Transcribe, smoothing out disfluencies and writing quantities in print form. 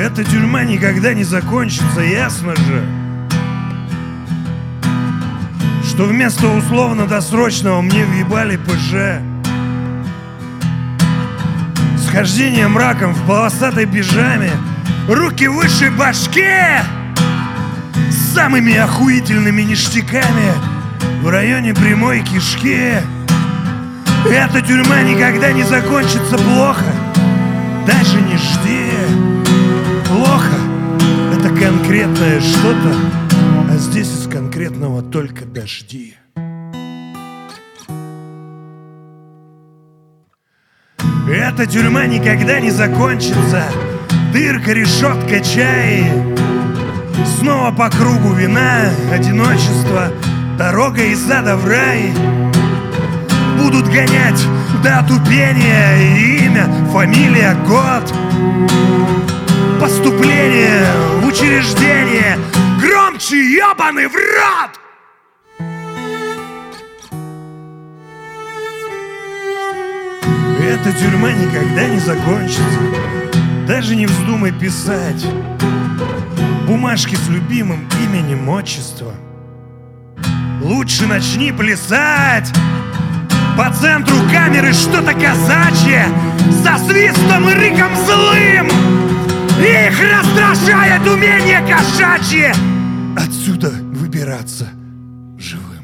Эта тюрьма никогда не закончится, ясно же, что вместо условно-досрочного мне въебали ПЖ. Схождение мраком в полосатой пижаме, руки выше башки, с самыми охуительными ништяками в районе прямой кишки. Эта тюрьма никогда не закончится плохо, даже не жди. Плохо — это конкретное что-то, а здесь из конкретного только дожди. Эта тюрьма никогда не закончится. Дырка, решетка, чай. Снова по кругу вина, одиночество, дорога из ада в рай. Будут гонять до отупения. Имя, фамилия, год. Поступление в учреждение. Громче, ебаный в рот! Эта тюрьма никогда не закончится. Даже не вздумай писать бумажки с любимым именем, отчеством. Лучше начни плясать. По центру камеры что-то казачье, со свистом и рыком злым. Их раздражает умение кошачье отсюда выбираться живым.